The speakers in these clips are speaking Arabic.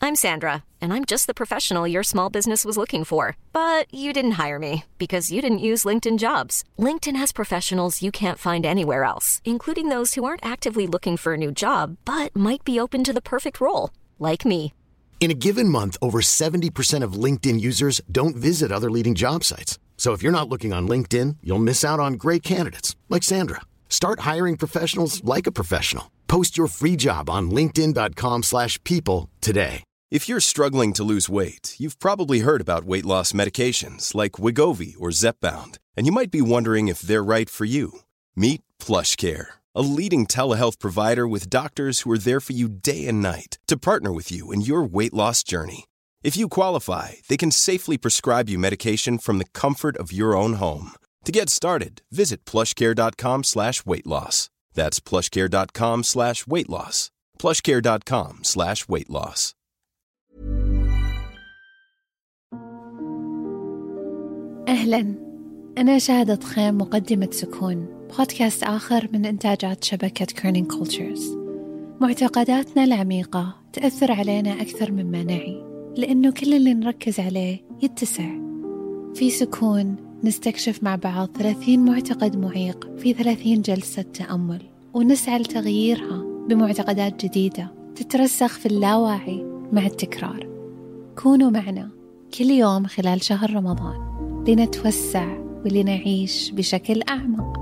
I'm Sandra, and I'm just the professional your small business was looking for. But you didn't hire me because you didn't use LinkedIn Jobs. LinkedIn has professionals you can't find anywhere else, including those who aren't actively looking for a new job, but might be open to the perfect role, like me. In a given month, over 70% of LinkedIn users don't visit other leading job sites. So if you're not looking on LinkedIn, you'll miss out on great candidates like Sandra. Start hiring professionals like a professional. Post your free job on linkedin.com/people today. If you're struggling to lose weight, you've probably heard about weight loss medications like Wegovy or Zepbound, and you might be wondering if they're right for you. Meet PlushCare, a leading telehealth provider with doctors who are there for you day and night to partner with you in your weight loss journey. If you qualify, they can safely prescribe you medication from the comfort of your own home. To get started, visit plushcare.com/weightloss. That's plushcare.com/weightloss. plushcare.com/weightloss. أهلاً، أنا شهادة خيم، مقدمة سكون، بودكاست آخر من إنتاجات شبكة كيرنينج كولتشرز. معتقداتنا العميقة تأثر علينا أكثر مما نعي، لأنه كل اللي نركز عليه يتسع. في سكون نستكشف مع بعض 30 معتقد معيق في 30 جلسة تأمل، ونسعى لتغييرها بمعتقدات جديدة تترسخ في اللاواعي مع التكرار. كونوا معنا كل يوم خلال شهر رمضان لنتوسع ولنعيش بشكل أعمق.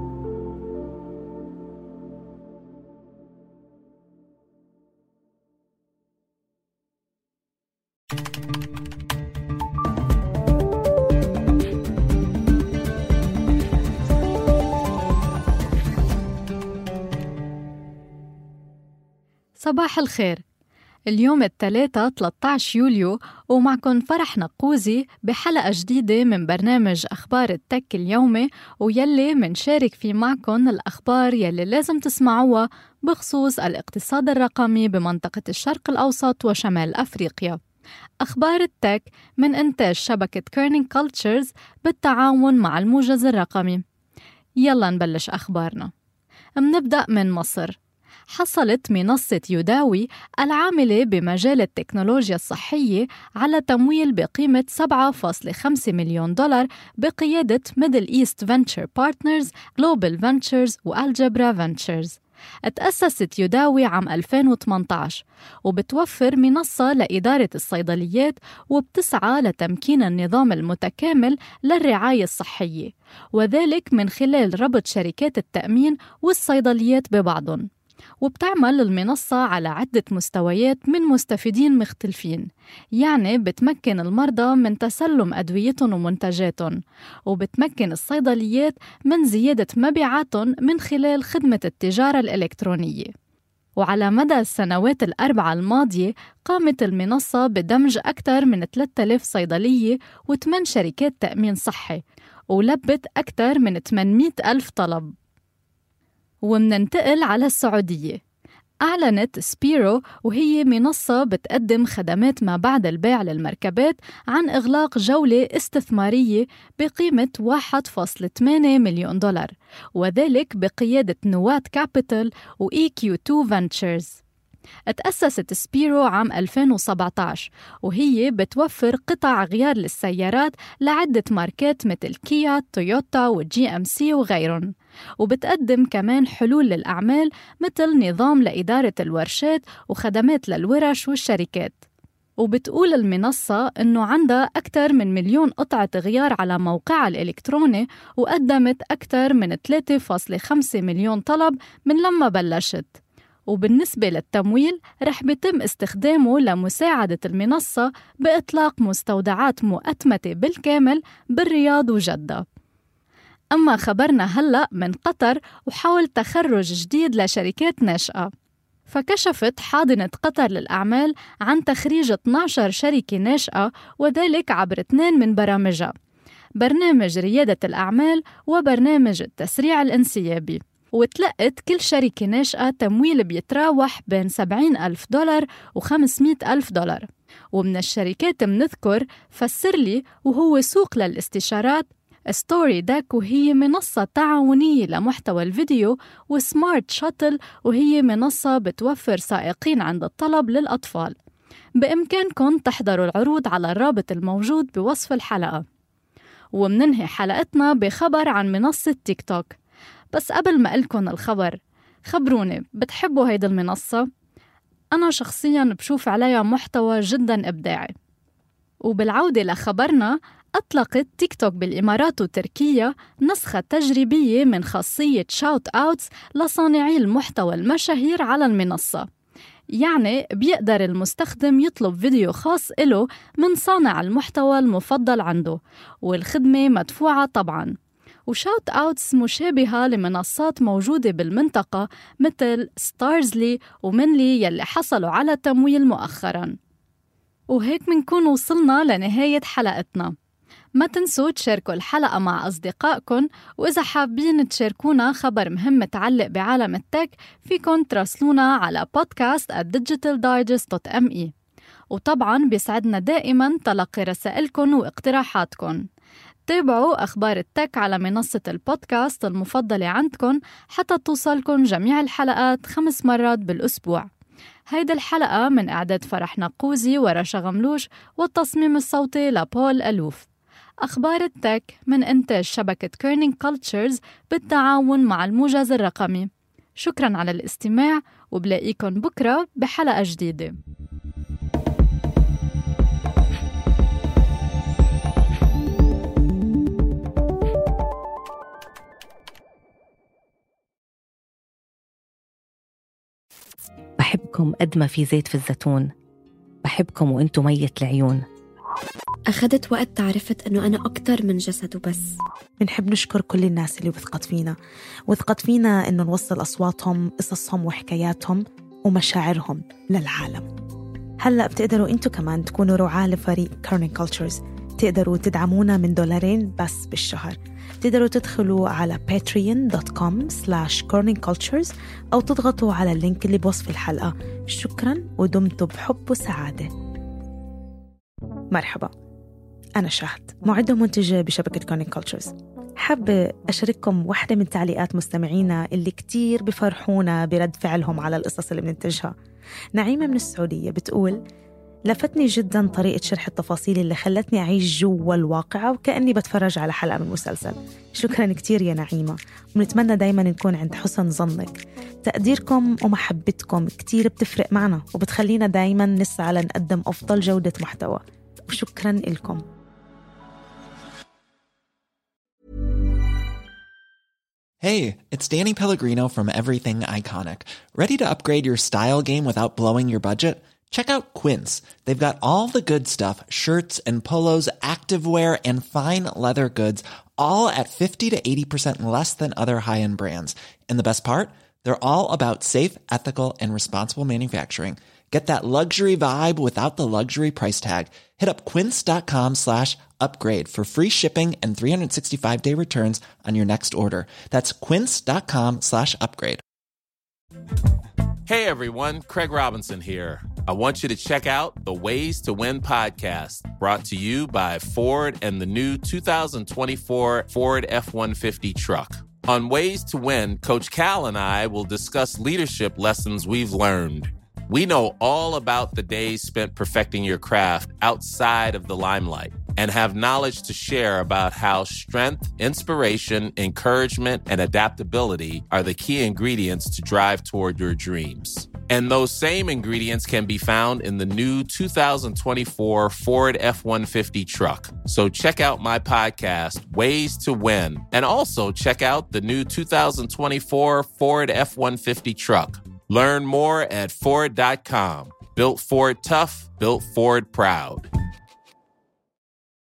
صباح الخير. اليوم الثلاثة 13 يوليو ومعكم فرح نقوزي بحلقة جديدة من برنامج أخبار التك اليومي، ويلي منشارك فيه معكم الأخبار يلي لازم تسمعوها بخصوص الاقتصاد الرقمي بمنطقة الشرق الأوسط وشمال أفريقيا. أخبار التك من إنتاج شبكة كيرنينج كولتشرز بالتعاون مع الموجز الرقمي. يلا نبلش أخبارنا. منبدأ من مصر. حصلت منصة يوداوي العاملة بمجال التكنولوجيا الصحية على تمويل بقيمة $7.5 مليون بقيادة ميدل إيست فينتشر بارتنرز، جلوبال فينتشرز والجبرا فينتشرز. اتأسست يوداوي عام 2018 وبتوفر منصة لإدارة الصيدليات، وبتسعى لتمكين النظام المتكامل للرعاية الصحية، وذلك من خلال ربط شركات التأمين والصيدليات ببعضهم. وبتعمل المنصة على عدة مستويات من مستفيدين مختلفين، يعني بتمكن المرضى من تسلم أدويتهم ومنتجاتهم، وبتمكن الصيدليات من زيادة مبيعاتهم من خلال خدمة التجارة الإلكترونية. وعلى مدى السنوات الأربعة الماضية قامت المنصة بدمج أكثر من 3000 صيدلية و8 شركات تأمين صحي، ولبت أكثر من 800,000 طلب. ومننتقل على السعودية. أعلنت سبيرو، وهي منصة بتقدم خدمات ما بعد البيع للمركبات، عن إغلاق جولة استثمارية بقيمة $1.8 مليون، وذلك بقيادة نوات كابيتال وEQ2 فينتشرز. اتأسست سبيرو عام 2017، وهي بتوفر قطع غيار للسيارات لعدة ماركات مثل كيا، تويوتا وGMC وغيرهم، وبتقدم كمان حلول للأعمال مثل نظام لإدارة الورشات وخدمات للورش والشركات. وبتقول المنصة إنه عندها أكثر من 1,000,000 قطعة غيار على موقعها الإلكتروني، وقدمت أكثر من 3.5 مليون طلب من لما بلشت. وبالنسبة للتمويل رح بيتم استخدامه لمساعدة المنصة بإطلاق مستودعات مؤتمتة بالكامل بالرياض وجدة. أما خبرنا هلأ من قطر وحول تخرج جديد لشركات ناشئة. فكشفت حاضنة قطر للأعمال عن تخريج 12 شركة ناشئة، وذلك عبر 2 من برامجها: برنامج ريادة الأعمال وبرنامج التسريع الانسيابي. وتلقت كل شركة ناشئة تمويل بيتراوح بين $70,000 و$500,000. ومن الشركات منذكر فسرلي، وهو سوق للاستشارات، ستوري داك وهي منصة تعاونية لمحتوى الفيديو، وسمارت شاتل وهي منصة بتوفر سائقين عند الطلب للأطفال. بإمكانكم تحضروا العروض على الرابط الموجود بوصف الحلقة. ومننهي حلقتنا بخبر عن منصة تيك توك. بس قبل ما أقلكن الخبر، خبروني بتحبوا هيدا المنصة؟ أنا شخصياً بشوف عليها محتوى جداً إبداعي. وبالعودة لخبرنا، أطلقت تيك توك بالإمارات وتركيا نسخة تجريبية من خاصية شاوت أوتس لصانعي المحتوى المشاهير على المنصة. يعني بيقدر المستخدم يطلب فيديو خاص إله من صانع المحتوى المفضل عنده، والخدمة مدفوعة طبعاً. وشاوت أوتس مشابهة لمنصات موجودة بالمنطقة مثل ستارزلي ومنلي يلي حصلوا على تمويل مؤخراً. وهيك منكون وصلنا لنهاية حلقتنا. ما تنسوا تشاركوا الحلقة مع أصدقائكم، وإذا حابين تشاركونا خبر مهم متعلق بعالم التك فيكن تراسلونا على podcast@digitaldigest.me. وطبعاً بيسعدنا دائماً تلقي رسائلكم واقتراحاتكم. تابعوا أخبار التك على منصة البودكاست المفضلة عندكم حتى توصلكم جميع الحلقات 5 مرات بالأسبوع. هيدا الحلقة من إعداد فرح نقوزي ورشا غملوش، والتصميم الصوتي لبول ألوف. أخبار التك من إنتاج شبكة كيرنينج كولتشرز بالتعاون مع الموجز الرقمي. شكراً على الاستماع، وبلاقيكم بكرة بحلقة جديدة. بحبكم قد ما في زيت في الزيتون، بحبكم وانتو مية العيون. أخذت وقت تعرفت أنه أنا أكتر من جسد وبس. بنحب نشكر كل الناس اللي وثقت فينا إنه نوصل أصواتهم، قصصهم وحكاياتهم ومشاعرهم للعالم. هلأ بتقدروا انتو كمان تكونوا رعاة لفريق كيرنينج كولتشرز. تقدروا تدعمونا من $2 بس بالشهر. تقدروا تدخلوا على patreon.com/kerningcultures أو تضغطوا على اللينك اللي بوصف الحلقة. شكراً ودمتوا بحب وسعادة. مرحبا، أنا شهد، معدة ومنتجة بشبكة كيرنينج كولتشرز. حابة أشارككم واحدة من تعليقات مستمعينا اللي كتير بفرحونا برد فعلهم على القصص اللي بننتجها. نعيمة من السعودية بتقول: لفتني جداً طريقة شرح التفاصيل اللي خلتني أعيش جوا الواقعة وكأني بتفرج على حلقة من مسلسل. شكراً كتير يا نعيمة، ونتمنى دايماً نكون عند حسن ظنك. تقديركم ومحبتكم كتير بتفرق معنا وبتخلينا دايماً نسعى لنقدم أفضل جودة محتوى، وشكراً لكم. Hey, it's Danny Pellegrino from Everything Iconic. Ready to upgrade your style game without blowing your budget? Check out Quince. They've got all the good stuff, shirts and polos, activewear, and fine leather goods, all at 50 to 80% less than other high-end brands. And the best part? They're all about safe, ethical, and responsible manufacturing. Get that luxury vibe without the luxury price tag. Hit up quince.com/upgrade for free shipping and 365-day returns on your next order. That's quince.com/upgrade. Hey everyone, Craig Robinson here. I want you to check out the Ways to Win podcast, brought to you by Ford and the new 2024 Ford F-150 truck. On Ways to Win, Coach Cal and I will discuss leadership lessons we've learned. We know all about the days spent perfecting your craft outside of the limelight and have knowledge to share about how strength, inspiration, encouragement, and adaptability are the key ingredients to drive toward your dreams. And those same ingredients can be found in the new 2024 Ford F-150 truck. So check out my podcast, Ways to Win, and also check out the new 2024 Ford F-150 truck. Learn more at Ford.com. Built Ford tough, built Ford proud.